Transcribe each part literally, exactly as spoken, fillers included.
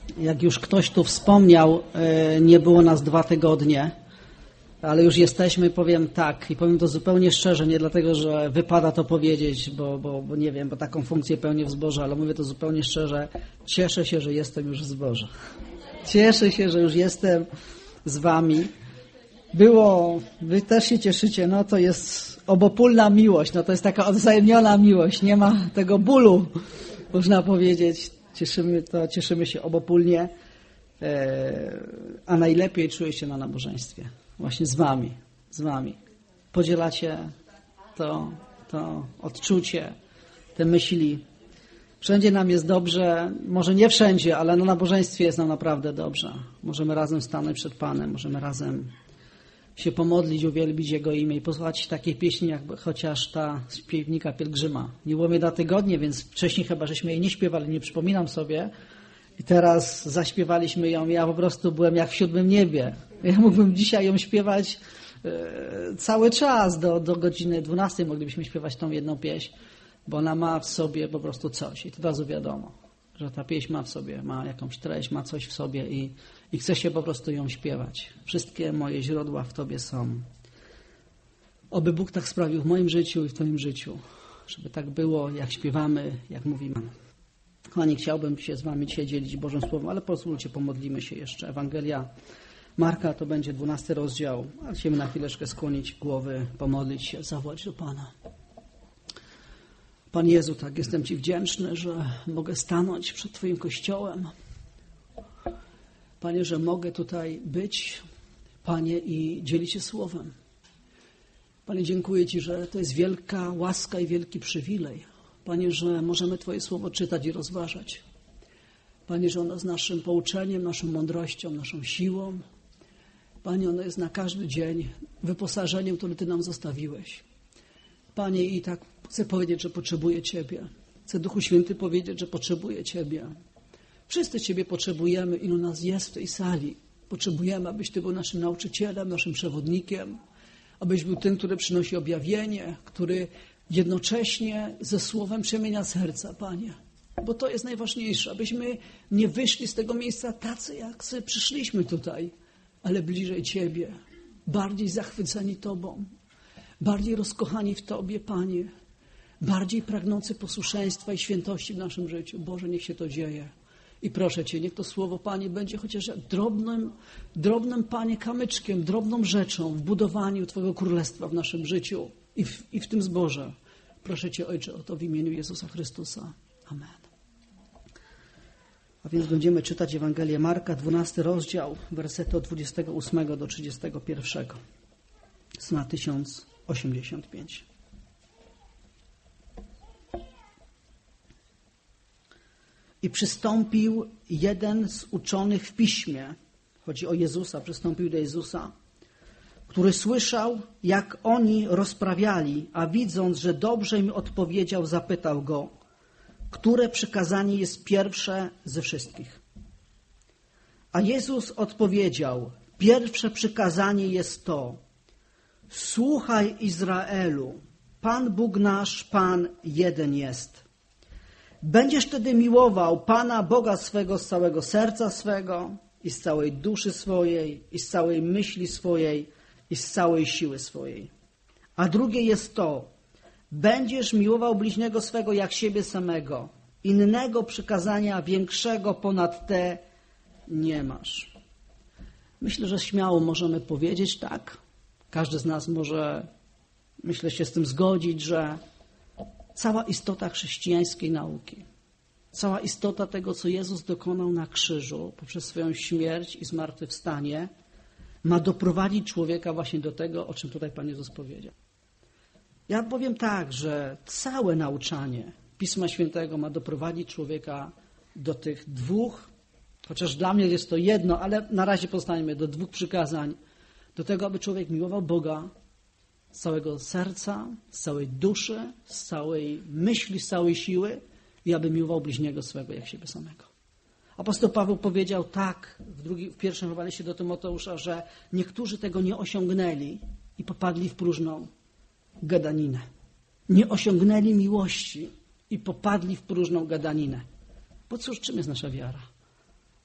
Jak już ktoś tu wspomniał, nie było nas dwa tygodnie, ale już jesteśmy, powiem tak i powiem to zupełnie szczerze, nie dlatego, że wypada to powiedzieć, bo, bo, bo nie wiem, bo taką funkcję pełnię w zborze, ale mówię to zupełnie szczerze, cieszę się, że jestem już w zborze. Cieszę się, że już jestem z wami. Było, wy też się cieszycie, no to jest obopólna miłość, no to jest taka odwzajemniona miłość, nie ma tego bólu, można powiedzieć. Cieszymy, to, cieszymy się obopólnie, a najlepiej czuję się na nabożeństwie. Właśnie z wami, z wami. Podzielacie to, to odczucie, te myśli. Wszędzie nam jest dobrze, może nie wszędzie, ale na nabożeństwie jest nam naprawdę dobrze. Możemy razem stanąć przed Panem, możemy razem się pomodlić, uwielbić Jego imię i posłuchać takiej pieśni, jak chociaż ta śpiewnika Pielgrzyma. Nie było mnie dwa tygodnie, więc wcześniej chyba żeśmy jej nie śpiewali, nie przypominam sobie. I teraz zaśpiewaliśmy ją. Ja po prostu byłem jak w siódmym niebie. Ja mógłbym dzisiaj ją śpiewać e, cały czas. Do, do godziny dwunastej moglibyśmy śpiewać tą jedną pieśń, bo ona ma w sobie po prostu coś. I to od razu wiadomo, że ta pieśń ma w sobie, ma jakąś treść, ma coś w sobie i, i chce się po prostu ją śpiewać. Wszystkie moje źródła w Tobie są. Oby Bóg tak sprawił w moim życiu i w Twoim życiu, żeby tak było, jak śpiewamy, jak mówimy. Kochani, chciałbym się z wami dzisiaj dzielić Bożym Słowem, ale pozwólcie, pomodlimy się jeszcze. Ewangelia Marka to będzie dwunasty rozdział, ale chcemy na chwileczkę skłonić głowy, pomodlić się, zawołać do Pana. Pan Jezu, tak jestem Ci wdzięczny, że mogę stanąć przed Twoim Kościołem. Panie, że mogę tutaj być, Panie, i dzielić się Słowem. Panie, dziękuję Ci, że to jest wielka łaska i wielki przywilej. Panie, że możemy Twoje Słowo czytać i rozważać. Panie, że ono jest naszym pouczeniem, naszą mądrością, naszą siłą. Panie, ono jest na każdy dzień wyposażeniem, które Ty nam zostawiłeś. Panie, i tak chcę powiedzieć, że potrzebuję Ciebie. Chcę, Duchu Święty, powiedzieć, że potrzebuję Ciebie. Wszyscy Ciebie potrzebujemy, ilu nas jest w tej sali. Potrzebujemy, abyś Ty był naszym nauczycielem, naszym przewodnikiem, abyś był tym, który przynosi objawienie, który jednocześnie ze Słowem przemienia serca, Panie. Bo to jest najważniejsze, abyśmy nie wyszli z tego miejsca tacy, jak sobie przyszliśmy tutaj, ale bliżej Ciebie, bardziej zachwyceni Tobą, bardziej rozkochani w Tobie, Panie, bardziej pragnący posłuszeństwa i świętości w naszym życiu. Boże, niech się to dzieje. I proszę Cię, niech to Słowo, Panie, będzie chociaż drobnym, drobnym, Panie, kamyczkiem, drobną rzeczą w budowaniu Twojego Królestwa w naszym życiu i w, i w tym zborze. Proszę Cię, Ojcze, o to w imieniu Jezusa Chrystusa. Amen. A więc będziemy czytać Ewangelię Marka, dwunasty rozdział, wersety od dwudziestego ósmego do trzydziestego pierwszego. Strona tysiąc osiemdziesiąt pięć. I przystąpił jeden z uczonych w piśmie, chodzi o Jezusa, przystąpił do Jezusa, który słyszał, jak oni rozprawiali, a widząc, że dobrze im odpowiedział, zapytał go, które przykazanie jest pierwsze ze wszystkich. A Jezus odpowiedział, pierwsze przykazanie jest to, słuchaj Izraelu, Pan Bóg nasz, Pan jeden jest. Będziesz wtedy miłował Pana Boga swego z całego serca swego i z całej duszy swojej, i z całej myśli swojej, i z całej siły swojej. A drugie jest to, będziesz miłował bliźniego swego jak siebie samego. Innego przykazania większego ponad te nie masz. Myślę, że śmiało możemy powiedzieć tak. Każdy z nas może, myślę, się z tym zgodzić, że cała istota chrześcijańskiej nauki, cała istota tego, co Jezus dokonał na krzyżu poprzez swoją śmierć i zmartwychwstanie, ma doprowadzić człowieka właśnie do tego, o czym tutaj Pan Jezus powiedział. Ja powiem tak, że całe nauczanie Pisma Świętego ma doprowadzić człowieka do tych dwóch, chociaż dla mnie jest to jedno, ale na razie pozostańmy do dwóch przykazań, do tego, aby człowiek miłował Boga z całego serca, z całej duszy, z całej myśli, z całej siły i aby miłował bliźniego swego jak siebie samego. Apostoł Paweł powiedział tak w, drugi, w pierwszym liście do Tymoteusza, że niektórzy tego nie osiągnęli i popadli w próżną gadaninę. Nie osiągnęli miłości i popadli w próżną gadaninę. Bo cóż, czym jest nasza wiara?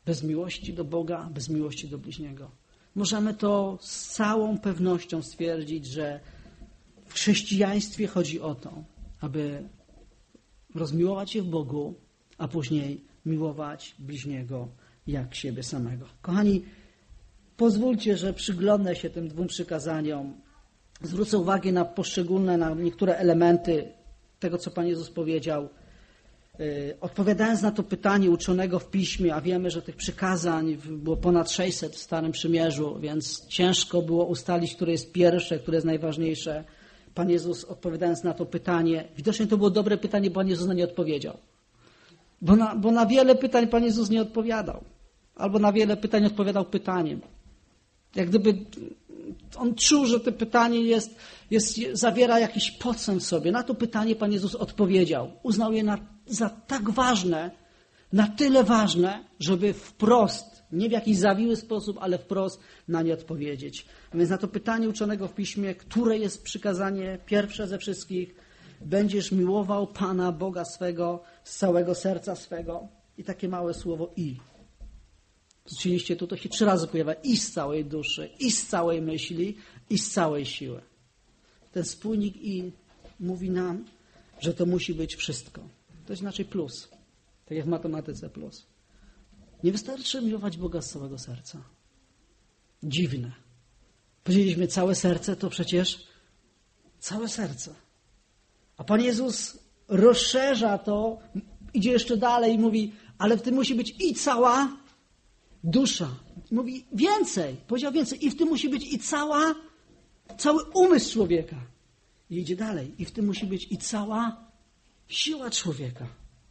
Bez miłości do Boga, bez miłości do bliźniego. Możemy to z całą pewnością stwierdzić, że w chrześcijaństwie chodzi o to, aby rozmiłować się w Bogu, a później miłować bliźniego jak siebie samego. Kochani, pozwólcie, że przyglądnę się tym dwóm przykazaniom. Zwrócę uwagę na poszczególne, na niektóre elementy tego, co Pan Jezus powiedział. Odpowiadając na to pytanie uczonego w Piśmie, a wiemy, że tych przykazań było ponad sześćset w Starym Przymierzu, więc ciężko było ustalić, które jest pierwsze, które jest najważniejsze. Pan Jezus, odpowiadając na to pytanie, widocznie to było dobre pytanie, bo Pan Jezus na nie odpowiedział. Bo na, bo na wiele pytań Pan Jezus nie odpowiadał. Albo na wiele pytań odpowiadał pytaniem. Jak gdyby on czuł, że to pytanie jest, jest, zawiera jakiś podstęp w sobie. Na to pytanie Pan Jezus odpowiedział. Uznał je na, za tak ważne, na tyle ważne, żeby wprost, nie w jakiś zawiły sposób, ale wprost na nie odpowiedzieć. A więc na to pytanie uczonego w Piśmie, które jest przykazanie pierwsze ze wszystkich, będziesz miłował Pana Boga swego z całego serca swego. I takie małe słowo i. Oczywiście tu to się trzy razy pojawia i z całej duszy, i z całej myśli, i z całej siły. Ten spójnik i mówi nam, że to musi być wszystko. To jest znaczy plus. Tak jak w matematyce plus. Nie wystarczy miłować Boga z całego serca. Dziwne. Powiedzieliśmy całe serce, to przecież całe serce. A Pan Jezus rozszerza to, idzie jeszcze dalej i mówi, ale w tym musi być i cała dusza. Mówi więcej, powiedział więcej. I w tym musi być i cała, cały umysł człowieka. I idzie dalej. I w tym musi być i cała siła człowieka.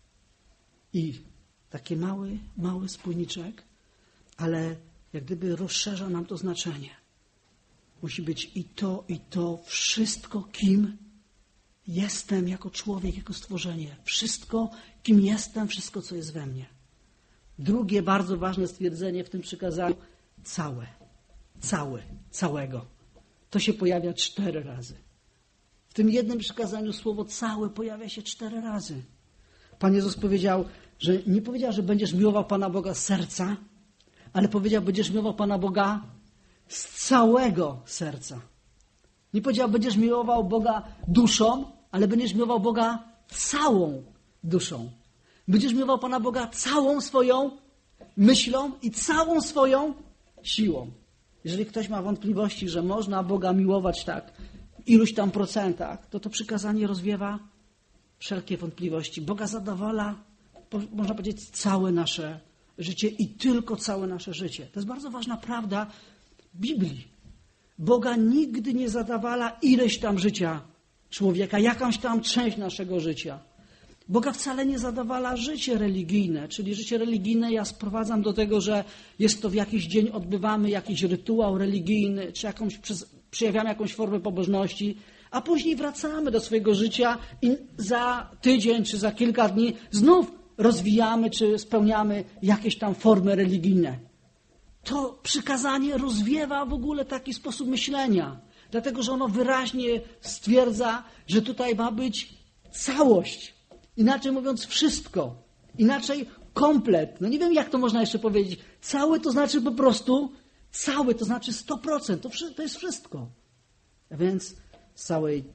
I taki mały, mały spójniczek, ale jak gdyby rozszerza nam to znaczenie. Musi być i to, i to, wszystko, kim jestem jako człowiek, jako stworzenie. Wszystko, kim jestem, wszystko, co jest we mnie. Drugie bardzo ważne stwierdzenie w tym przykazaniu, całe, całe, całego. To się pojawia cztery razy. W tym jednym przykazaniu słowo całe pojawia się cztery razy. Pan Jezus powiedział, że nie powiedział, że będziesz miłował Pana Boga z serca, ale powiedział, będziesz miłował Pana Boga z całego serca. Nie powiedział, będziesz miłował Boga duszą, ale będziesz miłował Boga całą duszą. Będziesz miłował Pana Boga całą swoją myślą i całą swoją siłą. Jeżeli ktoś ma wątpliwości, że można Boga miłować tak w iluś tam procentach, to to przykazanie rozwiewa wszelkie wątpliwości. Boga zadowala, można powiedzieć, całe nasze życie i tylko całe nasze życie. To jest bardzo ważna prawda Biblii. Boga nigdy nie zadowala ileś tam życia człowieka, jakąś tam część naszego życia. Boga wcale nie zadowala życie religijne, czyli życie religijne ja sprowadzam do tego, że jest to w jakiś dzień odbywamy jakiś rytuał religijny, czy jakąś, przejawiamy jakąś formę pobożności, a później wracamy do swojego życia i za tydzień czy za kilka dni znów rozwijamy czy spełniamy jakieś tam formy religijne. To przykazanie rozwiewa w ogóle taki sposób myślenia, dlatego że ono wyraźnie stwierdza, że tutaj ma być całość. Inaczej mówiąc wszystko. Inaczej komplet. No nie wiem, jak to można jeszcze powiedzieć. Cały to znaczy po prostu cały, to znaczy sto procent. To, to jest wszystko. A więc z całej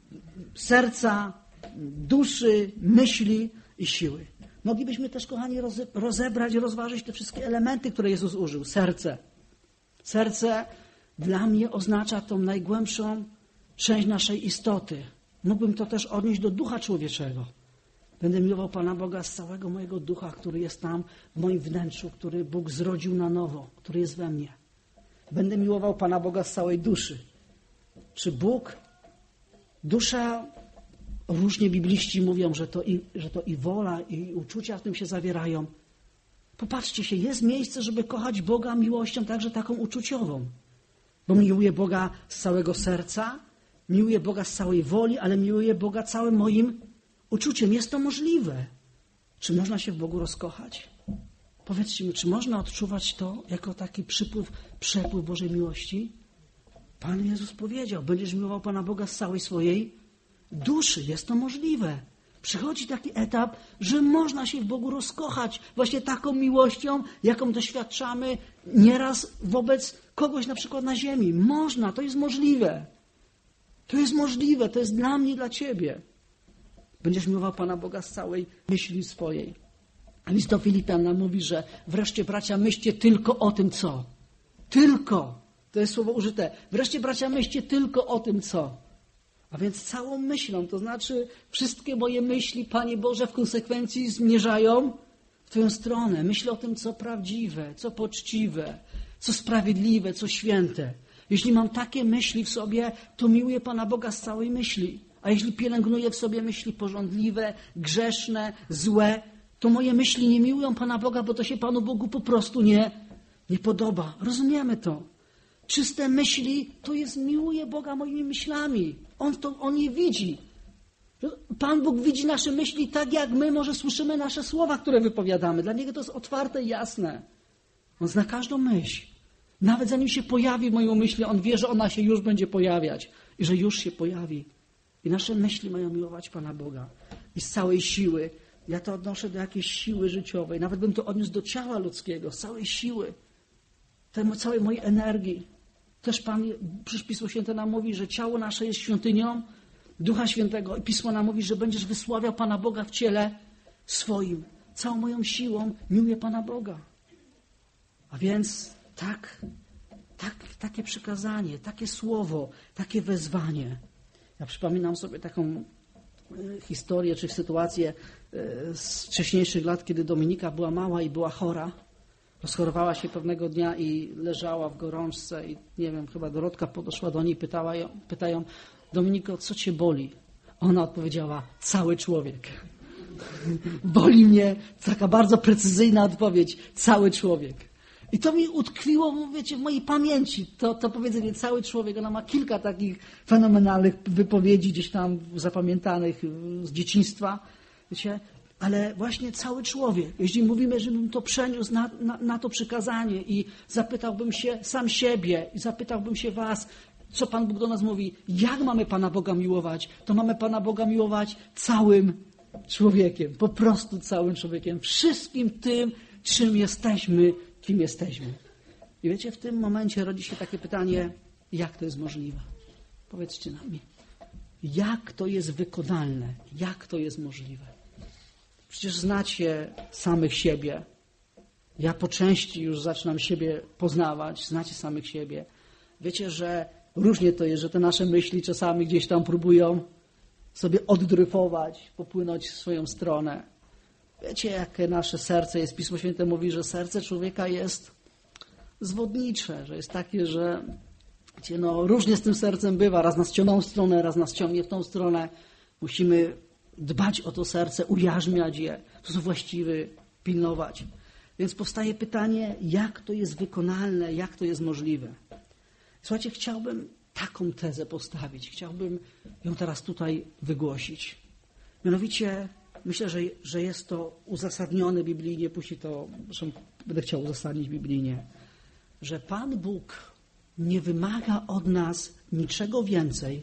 serca, duszy, myśli i siły. Moglibyśmy też, kochani, rozebrać, rozważyć te wszystkie elementy, które Jezus użył. Serce. Serce dla mnie oznacza tą najgłębszą część naszej istoty. Mógłbym to też odnieść do ducha człowieczego. Będę miłował Pana Boga z całego mojego ducha, który jest tam w moim wnętrzu, który Bóg zrodził na nowo, który jest we mnie. Będę miłował Pana Boga z całej duszy. Czy Bóg, dusza, różnie bibliści mówią, że to i, że to i wola, i uczucia w tym się zawierają. Popatrzcie się, jest miejsce, żeby kochać Boga miłością także taką uczuciową. Bo miłuję Boga z całego serca, miłuję Boga z całej woli, ale miłuję Boga całym moim uczuciem. Jest to możliwe. Czy można się w Bogu rozkochać? Powiedzcie mi, czy można odczuwać to jako taki przypływ, przepływ Bożej miłości? Pan Jezus powiedział, będziesz miłował Pana Boga z całej swojej duszy. Jest to możliwe. Przychodzi taki etap, że można się w Bogu rozkochać właśnie taką miłością, jaką doświadczamy nieraz wobec kogoś na przykład na ziemi. Można, to jest możliwe. To jest możliwe, to jest dla mnie, dla ciebie. Będziesz miłował Pana Boga z całej myśli swojej. List do Filipian nam mówi, że wreszcie, bracia, myślcie tylko o tym, co. Tylko. To jest słowo użyte. Wreszcie, bracia, myślcie tylko o tym, co. A więc całą myślą, to znaczy wszystkie moje myśli, Panie Boże, w konsekwencji zmierzają w Twoją stronę. Myślę o tym, co prawdziwe, co poczciwe, co sprawiedliwe, co święte. Jeśli mam takie myśli w sobie, to miłuję Pana Boga z całej myśli. A jeśli pielęgnuję w sobie myśli pożądliwe, grzeszne, złe, to moje myśli nie miłują Pana Boga, bo to się Panu Bogu po prostu nie, nie podoba. Rozumiemy to. Czyste myśli to jest miłuję Boga moimi myślami. On, to, on je widzi. Pan Bóg widzi nasze myśli tak, jak my może słyszymy nasze słowa, które wypowiadamy. Dla Niego to jest otwarte i jasne. On zna każdą myśl. Nawet zanim się pojawi w moją myśli, On wie, że ona się już będzie pojawiać i że już się pojawi. I nasze myśli mają miłować Pana Boga. I z całej siły. Ja to odnoszę do jakiejś siły życiowej. Nawet bym to odniósł do ciała ludzkiego. Z całej siły. Tej całej mojej energii. Też Pan, przecież Pismo Święte nam mówi, że ciało nasze jest świątynią Ducha Świętego. I Pismo nam mówi, że będziesz wysławiał Pana Boga w ciele swoim. Całą moją siłą miłuję Pana Boga. A więc tak, tak, takie przykazanie, takie słowo, takie wezwanie. Ja przypominam sobie taką historię czy sytuację z wcześniejszych lat, kiedy Dominika była mała i była chora. Rozchorowała się pewnego dnia i leżała w gorączce i nie wiem, chyba Dorotka podeszła do niej i pytała ją, pytają: Dominiko, co cię boli? Ona odpowiedziała: cały człowiek. Boli mnie, taka bardzo precyzyjna odpowiedź, cały człowiek. I to mi utkwiło, wiecie, w mojej pamięci, to, to powiedzenie cały człowiek. Ona ma kilka takich fenomenalnych wypowiedzi gdzieś tam zapamiętanych z dzieciństwa, wiecie, ale właśnie cały człowiek. Jeśli mówimy, żebym to przeniósł na, na, na to przykazanie i zapytałbym się sam siebie i zapytałbym się was, co Pan Bóg do nas mówi, jak mamy Pana Boga miłować, to mamy Pana Boga miłować całym człowiekiem, po prostu całym człowiekiem, wszystkim tym, czym jesteśmy, kim jesteśmy. I wiecie, w tym momencie rodzi się takie pytanie, jak to jest możliwe? Powiedzcie nam mi, jak to jest wykonalne, jak to jest możliwe? Przecież znacie samych siebie. Ja po części już zaczynam siebie poznawać, znacie samych siebie. Wiecie, że różnie to jest, że te nasze myśli czasami gdzieś tam próbują sobie oddryfować, popłynąć w swoją stronę. Wiecie, jakie nasze serce jest. Pismo Święte mówi, że serce człowieka jest zwodnicze, że jest takie, że wiecie, no, różnie z tym sercem bywa. Raz nas ciągną w stronę, raz nas ciągnie w tą stronę. Musimy dbać o to serce, ujarzmiać je, w sposób właściwy pilnować. Więc powstaje pytanie, jak to jest wykonalne, jak to jest możliwe. Słuchajcie, chciałbym taką tezę postawić. Chciałbym ją teraz tutaj wygłosić. Mianowicie myślę, że, że jest to uzasadnione biblijnie, później to zresztą będę chciał uzasadnić biblijnie, że Pan Bóg nie wymaga od nas niczego więcej,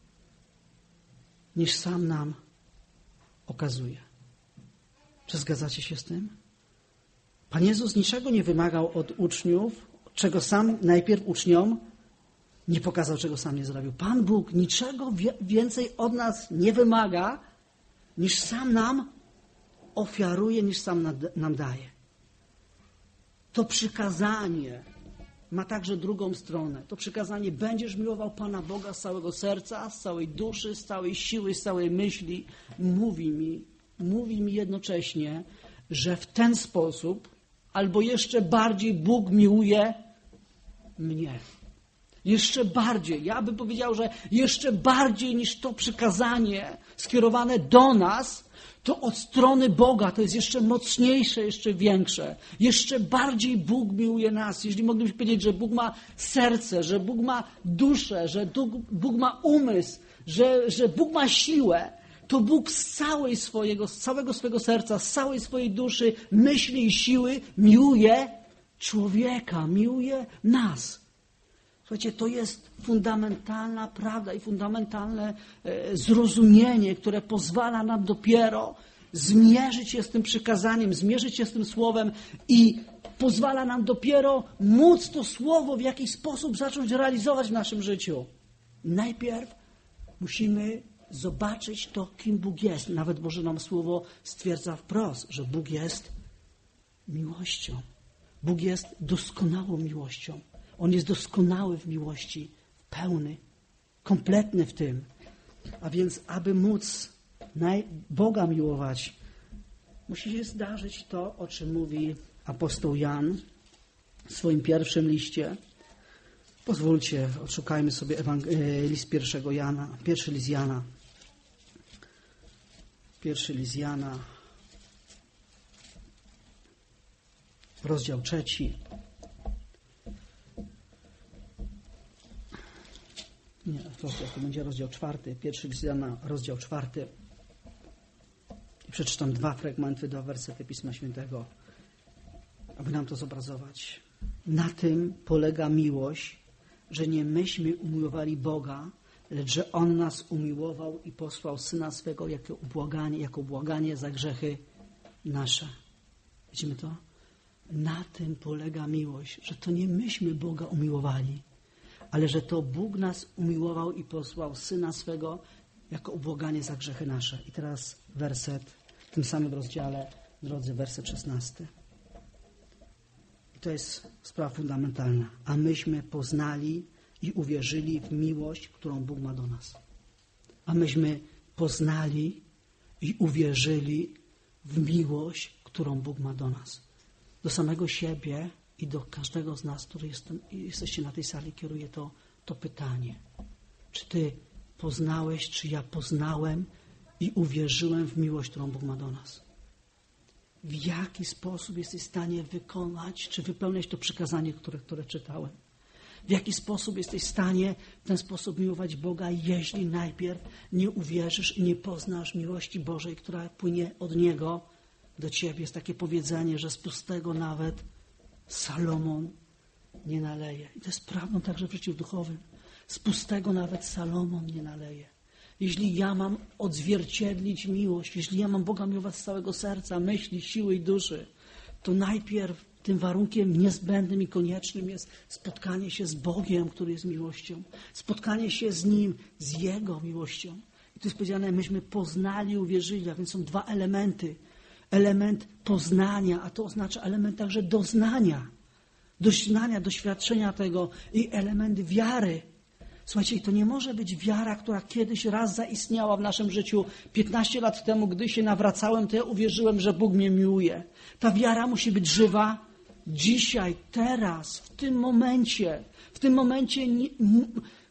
niż sam nam okazuje. Czy zgadzacie się z tym? Pan Jezus niczego nie wymagał od uczniów, czego sam najpierw uczniom nie pokazał, czego sam nie zrobił. Pan Bóg niczego więcej od nas nie wymaga, niż sam nam ofiaruje, niż sam nam daje. To przykazanie ma także drugą stronę. To przykazanie: będziesz miłował Pana Boga z całego serca, z całej duszy, z całej siły, z całej myśli. Mówi mi, mówi mi jednocześnie, że w ten sposób, albo jeszcze bardziej, Bóg miłuje mnie. Jeszcze bardziej. Ja bym powiedział, że jeszcze bardziej niż to przykazanie skierowane do nas, to od strony Boga to jest jeszcze mocniejsze, jeszcze większe. Jeszcze bardziej Bóg miłuje nas. Jeśli moglibyśmy powiedzieć, że Bóg ma serce, że Bóg ma duszę, że Bóg ma umysł, że, że Bóg ma siłę, to Bóg z całej swojego, z całego swojego serca, z całej swojej duszy, myśli i siły miłuje człowieka, miłuje nas. Słuchajcie, to jest fundamentalna prawda i fundamentalne zrozumienie, które pozwala nam dopiero zmierzyć się z tym przykazaniem, zmierzyć się z tym słowem i pozwala nam dopiero móc to słowo w jakiś sposób zacząć realizować w naszym życiu. Najpierw musimy zobaczyć to, kim Bóg jest. Nawet Boże nam Słowo stwierdza wprost, że Bóg jest miłością. Bóg jest doskonałą miłością. On jest doskonały w miłości, pełny, kompletny w tym. A więc, aby móc Boga miłować, musi się zdarzyć to, o czym mówi apostoł Jan w swoim pierwszym liście. Pozwólcie, odszukajmy sobie Ewang- list pierwszego Jana, pierwszy list Jana. Pierwszy list Jana, rozdział trzeci. Nie, rozdział, to będzie rozdział czwarty. Pierwszy list Jana, rozdział czwarty. I przeczytam dwa fragmenty, dwa wersety Pisma Świętego, aby nam to zobrazować. Na tym polega miłość, że nie myśmy umiłowali Boga, lecz że On nas umiłował i posłał Syna swego jako ubłaganie, jako ubłaganie za grzechy nasze. Widzimy to? Na tym polega miłość, że to nie myśmy Boga umiłowali, ale że to Bóg nas umiłował i posłał Syna swego jako ubłaganie za grzechy nasze. I teraz werset w tym samym rozdziale, drodzy, werset szesnasty. I to jest sprawa fundamentalna. A myśmy poznali i uwierzyli w miłość, którą Bóg ma do nas. A myśmy poznali i uwierzyli w miłość, którą Bóg ma do nas. Do samego siebie i do każdego z nas, który jest, jesteście na tej sali, kieruję to, to pytanie. Czy ty poznałeś, czy ja poznałem i uwierzyłem w miłość, którą Bóg ma do nas? W jaki sposób jesteś w stanie wykonać, czy wypełniać to przykazanie, które, które czytałem? W jaki sposób jesteś w stanie w ten sposób miłować Boga, jeśli najpierw nie uwierzysz i nie poznasz miłości Bożej, która płynie od Niego do ciebie? Jest takie powiedzenie, że z pustego nawet Salomon nie naleje. I to jest prawdą także w życiu duchowym. Z pustego nawet Salomon nie naleje. Jeśli ja mam odzwierciedlić miłość, jeśli ja mam Boga miłować z całego serca, myśli, siły i duszy, to najpierw tym warunkiem niezbędnym i koniecznym jest spotkanie się z Bogiem, który jest miłością. Spotkanie się z Nim, z Jego miłością. I tu jest powiedziane, myśmy poznali, uwierzyli, a więc są dwa elementy. Element poznania, a to oznacza element także doznania. Doznania, doświadczenia tego i element wiary. Słuchajcie, to nie może być wiara, która kiedyś raz zaistniała w naszym życiu. piętnaście lat temu, gdy się nawracałem, to ja uwierzyłem, że Bóg mnie miłuje. Ta wiara musi być żywa dzisiaj, teraz, w tym momencie. W tym momencie nie, m,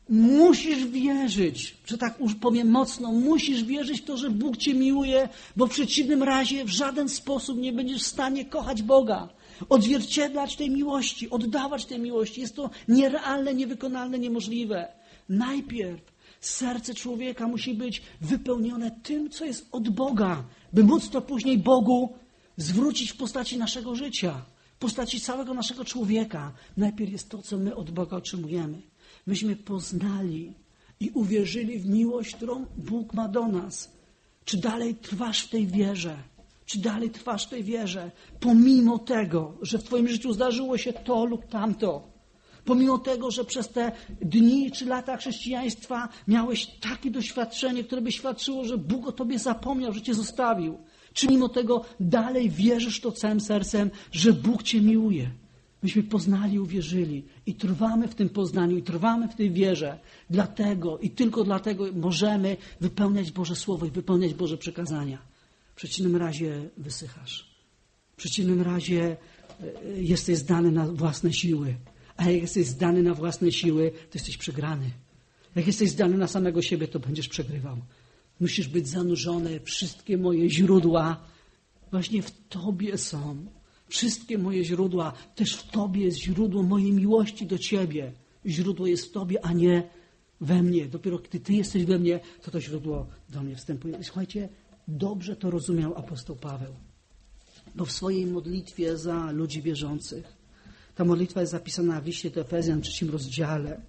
musisz wierzyć, że tak już powiem mocno, musisz wierzyć w to, że Bóg cię miłuje, bo w przeciwnym razie w żaden sposób nie będziesz w stanie kochać Boga. Odzwierciedlać tej miłości, oddawać tej miłości. Jest to nierealne, niewykonalne, niemożliwe. Najpierw serce człowieka musi być wypełnione tym, co jest od Boga, by móc to później Bogu zwrócić w postaci naszego życia, w postaci całego naszego człowieka. Najpierw jest to, co my od Boga otrzymujemy. Myśmy poznali i uwierzyli w miłość, którą Bóg ma do nas. Czy dalej trwasz w tej wierze? Czy dalej trwasz w tej wierze? Pomimo tego, że w twoim życiu zdarzyło się to lub tamto. Pomimo tego, że przez te dni czy lata chrześcijaństwa miałeś takie doświadczenie, które by świadczyło, że Bóg o tobie zapomniał, że cię zostawił. Czy mimo tego dalej wierzysz to całym sercem, że Bóg cię miłuje? Myśmy poznali, uwierzyli i trwamy w tym poznaniu i trwamy w tej wierze. Dlatego i tylko dlatego możemy wypełniać Boże Słowo i wypełniać Boże przekazania. W przeciwnym razie wysychasz. W przeciwnym razie jesteś zdany na własne siły. A jak jesteś zdany na własne siły, to jesteś przegrany. Jak jesteś zdany na samego siebie, to będziesz przegrywał. Musisz być zanurzony. Wszystkie moje źródła właśnie w Tobie są. Wszystkie moje źródła, też w Tobie jest źródło mojej miłości do Ciebie. Źródło jest w Tobie, a nie we mnie. Dopiero gdy Ty jesteś we mnie, to to źródło do mnie wstępuje. I słuchajcie, dobrze to rozumiał apostoł Paweł. Bo w swojej modlitwie za ludzi wierzących, ta modlitwa jest zapisana w liście do Efezjan w trzecim rozdziale.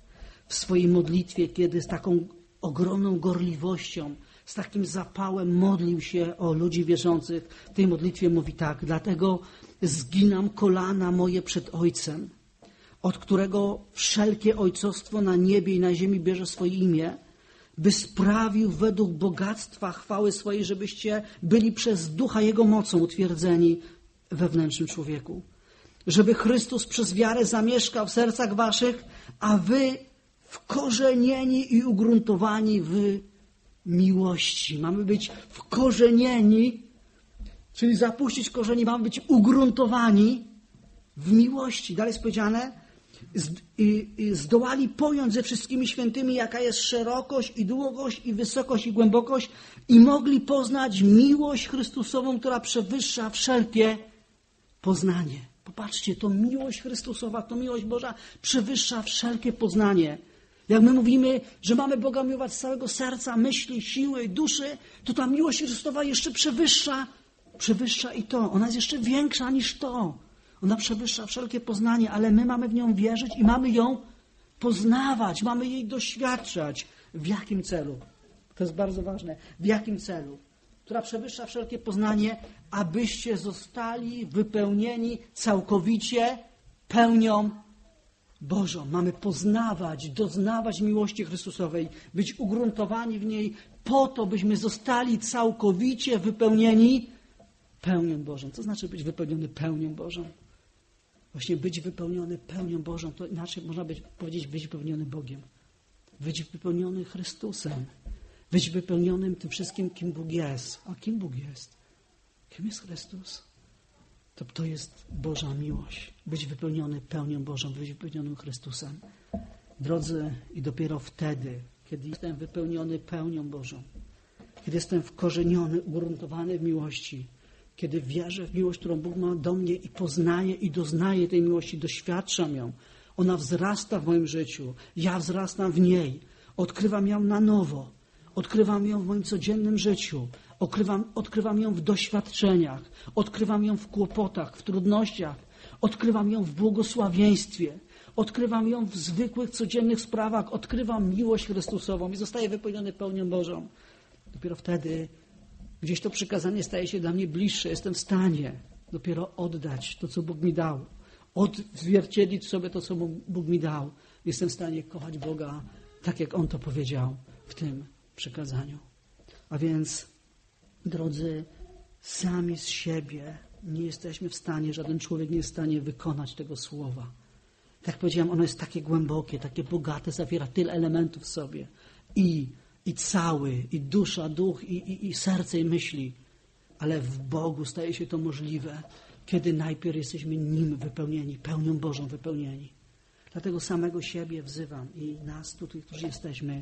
w swojej modlitwie, kiedy z taką ogromną gorliwością, z takim zapałem modlił się o ludzi wierzących. W tej modlitwie mówi tak: dlatego zginam kolana moje przed Ojcem, od którego wszelkie ojcostwo na niebie i na ziemi bierze swoje imię, by sprawił według bogactwa chwały swojej, żebyście byli przez Ducha Jego mocą utwierdzeni we wnętrznym człowieku. Żeby Chrystus przez wiarę zamieszkał w sercach waszych, a wy wkorzenieni i ugruntowani w miłości. Mamy być wkorzenieni, czyli zapuścić korzeni, mamy być ugruntowani w miłości. Dalej jest powiedziane, zdołali pojąć ze wszystkimi świętymi, jaka jest szerokość i długość i wysokość i głębokość, i mogli poznać miłość Chrystusową, która przewyższa wszelkie poznanie. Popatrzcie, to miłość Chrystusowa, to miłość Boża przewyższa wszelkie poznanie. Jak my mówimy, że mamy Boga miłować z całego serca, myśli, siły, duszy, to ta miłość Chrystusowa jeszcze przewyższa, przewyższa i to. Ona jest jeszcze większa niż to. Ona przewyższa wszelkie poznanie, ale my mamy w nią wierzyć i mamy ją poznawać, mamy jej doświadczać. W jakim celu? To jest bardzo ważne. W jakim celu? Która przewyższa wszelkie poznanie, abyście zostali wypełnieni całkowicie pełnią Bożą. Mamy poznawać, doznawać miłości Chrystusowej, być ugruntowani w niej po to, byśmy zostali całkowicie wypełnieni pełnią Bożą. Co znaczy być wypełniony pełnią Bożą? Właśnie być wypełniony pełnią Bożą, to inaczej można być, powiedzieć być wypełniony Bogiem. Być wypełniony Chrystusem. Być wypełnionym tym wszystkim, kim Bóg jest. A kim Bóg jest? Kim jest Chrystus? To, to jest Boża miłość. Być wypełniony pełnią Bożą, być wypełnionym Chrystusem. Drodzy, i dopiero wtedy, kiedy jestem wypełniony pełnią Bożą, kiedy jestem wkorzeniony, ugruntowany w miłości, kiedy wierzę w miłość, którą Bóg ma do mnie i poznaję i doznaję tej miłości, doświadczam ją. Ona wzrasta w moim życiu. Ja wzrastam w niej. Odkrywam ją na nowo. Odkrywam ją w moim codziennym życiu. Odkrywam, odkrywam ją w doświadczeniach. Odkrywam ją w kłopotach, w trudnościach. Odkrywam ją w błogosławieństwie. Odkrywam ją w zwykłych, codziennych sprawach. Odkrywam miłość Chrystusową i zostaję wypełniony pełnią Bożą. Dopiero wtedy gdzieś to przykazanie staje się dla mnie bliższe. Jestem w stanie dopiero oddać to, co Bóg mi dał. Odzwierciedlić sobie to, co Bóg mi dał. Jestem w stanie kochać Boga tak, jak On to powiedział w tym przykazaniu. A więc, drodzy, sami z siebie nie jesteśmy w stanie, żaden człowiek nie jest w stanie wykonać tego słowa. Tak jak powiedziałem, ono jest takie głębokie, takie bogate, zawiera tyle elementów w sobie. I, i cały, i dusza, duch, i, i, i serce, i myśli. Ale w Bogu staje się to możliwe, kiedy najpierw jesteśmy Nim wypełnieni, pełnią Bożą wypełnieni. Dlatego samego siebie wzywam i nas tutaj, którzy jesteśmy,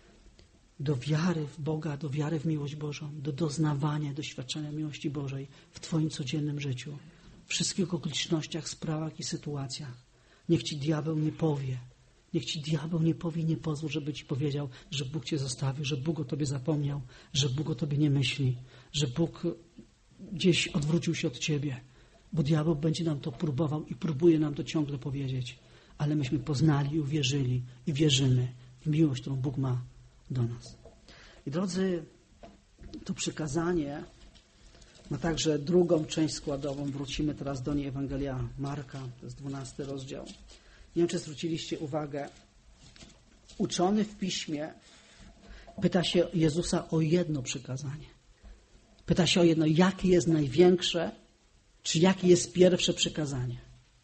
do wiary w Boga, do wiary w miłość Bożą, do doznawania, doświadczenia miłości Bożej w Twoim codziennym życiu, w wszystkich okolicznościach, sprawach i sytuacjach. Niech Ci diabeł nie powie, niech Ci diabeł nie powie, nie pozwól, żeby Ci powiedział, że Bóg Cię zostawił, że Bóg o Tobie zapomniał, że Bóg o Tobie nie myśli, że Bóg gdzieś odwrócił się od Ciebie, bo diabeł będzie nam to próbował i próbuje nam to ciągle powiedzieć, ale myśmy poznali i uwierzyli i wierzymy w miłość, którą Bóg ma do nas. I drodzy, to przykazanie ma także drugą część składową. Wrócimy teraz do niej, Ewangelia Marka, to jest dwunasty rozdział. Nie wiem, czy zwróciliście uwagę. Uczony w Piśmie pyta się Jezusa o jedno przykazanie. Pyta się o jedno, jakie jest największe, czy jakie jest pierwsze przykazanie.